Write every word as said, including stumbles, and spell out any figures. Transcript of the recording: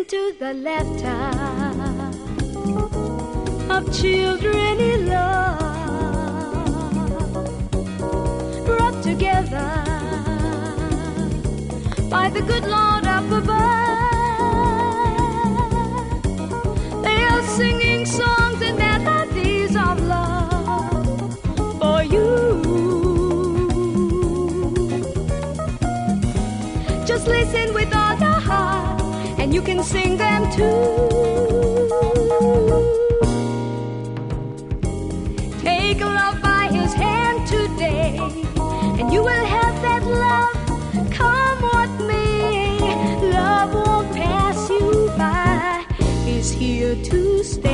Listen to the laughter of children in love, brought together by the good Lord up above. They are singing songs and melodies of love for you. Just listen with all your heart, and you can sing them too. Take love by his hand today, and you will have that love, come what may. Love won't pass you by, is here to stay.